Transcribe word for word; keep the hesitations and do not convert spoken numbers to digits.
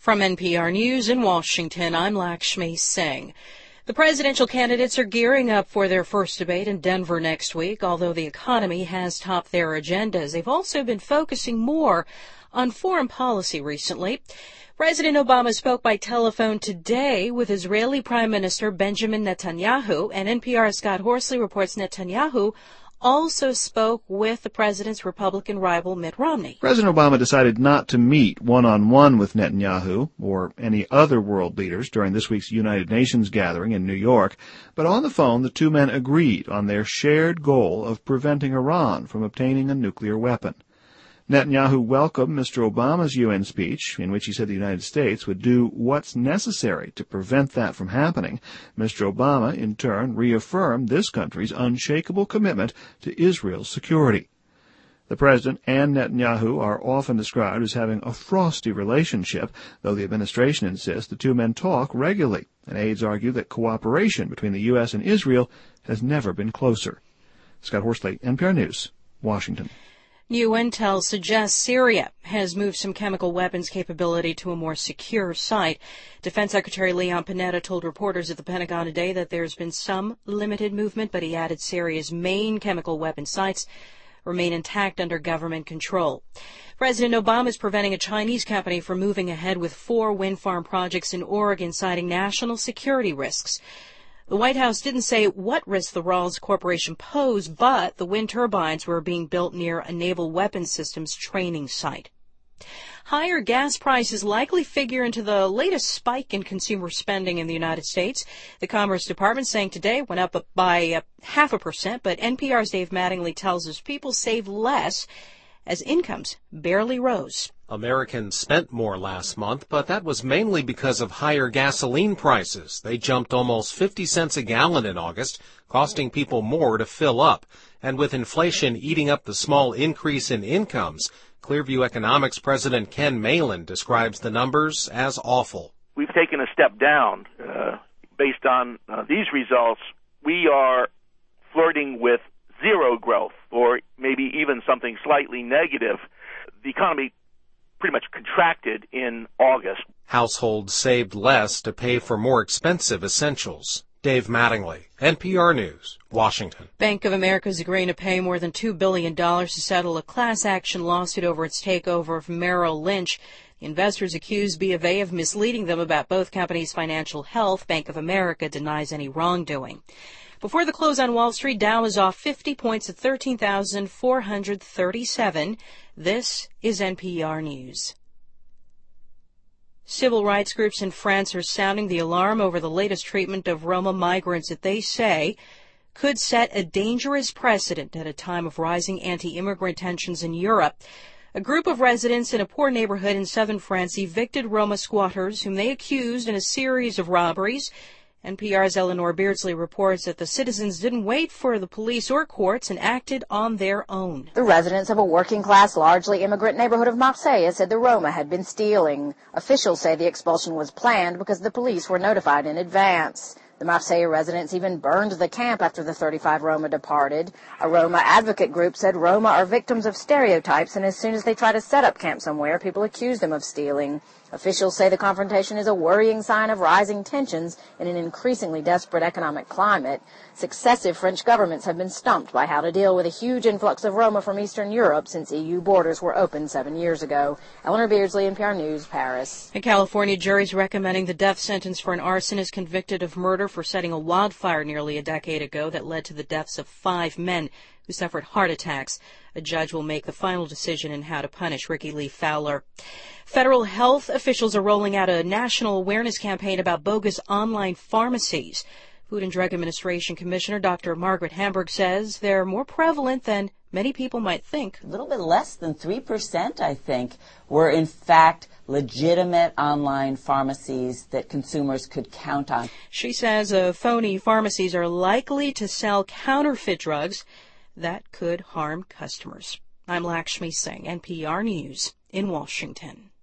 From N P R News in Washington, I'm Lakshmi Singh. The presidential candidates are gearing up for their first debate in Denver next week. Although the economy has topped their agendas, they've also been focusing more on foreign policy recently. President Obama spoke by telephone today with Israeli Prime Minister Benjamin Netanyahu, and N P R's Scott Horsley reports Netanyahu also spoke with the president's Republican rival Mitt Romney. President Obama decided not to meet one-on-one with Netanyahu or any other world leaders during this week's United Nations gathering in New York, but on the phone the two men agreed on their shared goal of preventing Iran from obtaining a nuclear weapon. Netanyahu welcomed Mister Obama's U N speech, in which he said the United States would do what's necessary to prevent that from happening. Mister Obama, in turn, reaffirmed this country's unshakable commitment to Israel's security. The president and Netanyahu are often described as having a frosty relationship, though the administration insists the two men talk regularly, and aides argue that cooperation between the U S and Israel has never been closer. Scott Horsley, N P R News, Washington. New intel suggests Syria has moved some chemical weapons capability to a more secure site. Defense Secretary Leon Panetta told reporters at the Pentagon today that there's been some limited movement, but he added Syria's main chemical weapon sites remain intact under government control. President Obama is preventing a Chinese company from moving ahead with four wind farm projects in Oregon, citing national security risks. The White House didn't say what risks the Rawls Corporation posed, but the wind turbines were being built near a naval weapons systems training site. Higher gas prices likely figure into the latest spike in consumer spending in the United States. The Commerce Department saying today went up by uh, half a percent, but N P R's Dave Mattingly tells us people saved less as incomes barely rose. Americans spent more last month, but that was mainly because of higher gasoline prices. They jumped almost fifty cents a gallon in August, costing people more to fill up. And with inflation eating up the small increase in incomes, Clearview Economics President Ken Malin describes the numbers as awful. We've taken a step down. Uh, based on uh, these results, we are flirting with zero growth, or maybe even something slightly negative. The economy pretty much contracted in August. Households saved less to pay for more expensive essentials. Dave Mattingly, N P R News, Washington. Bank of America is agreeing to pay more than two billion dollars to settle a class action lawsuit over its takeover of Merrill Lynch. The investors accuse B of A of misleading them about both companies' financial health. Bank of America denies any wrongdoing. Before the close on Wall Street, Dow is off fifty points at thirteen thousand four hundred thirty-seven. This is N P R News. Civil rights groups in France are sounding the alarm over the latest treatment of Roma migrants that they say could set a dangerous precedent at a time of rising anti-immigrant tensions in Europe. A group of residents in a poor neighborhood in southern France evicted Roma squatters whom they accused in a series of robberies. N P R's Eleanor Beardsley reports that the citizens didn't wait for the police or courts and acted on their own. The residents of a working-class, largely immigrant neighborhood of Marseille said the Roma had been stealing. Officials say the expulsion was planned because the police were notified in advance. The Marseille residents even burned the camp after the thirty-five Roma departed. A Roma advocate group said Roma are victims of stereotypes, and as soon as they try to set up camp somewhere, people accuse them of stealing. Officials say the confrontation is a worrying sign of rising tensions in an increasingly desperate economic climate. Successive French governments have been stumped by how to deal with a huge influx of Roma from Eastern Europe since E U borders were opened seven years ago. Eleanor Beardsley, N P R News, Paris. A California jury is recommending the death sentence for an arsonist convicted of murder for setting a wildfire nearly a decade ago that led to the deaths of five men who suffered heart attacks. A judge will make the final decision in how to punish Ricky Lee Fowler. Federal health officials are rolling out a national awareness campaign about bogus online pharmacies. Food and Drug Administration Commissioner Doctor Margaret Hamburg says they're more prevalent than many people might think. A little bit less than three percent, I think, were in fact legitimate online pharmacies that consumers could count on. She says uh, phony pharmacies are likely to sell counterfeit drugs that could harm customers. I'm Lakshmi Singh, N P R News in Washington.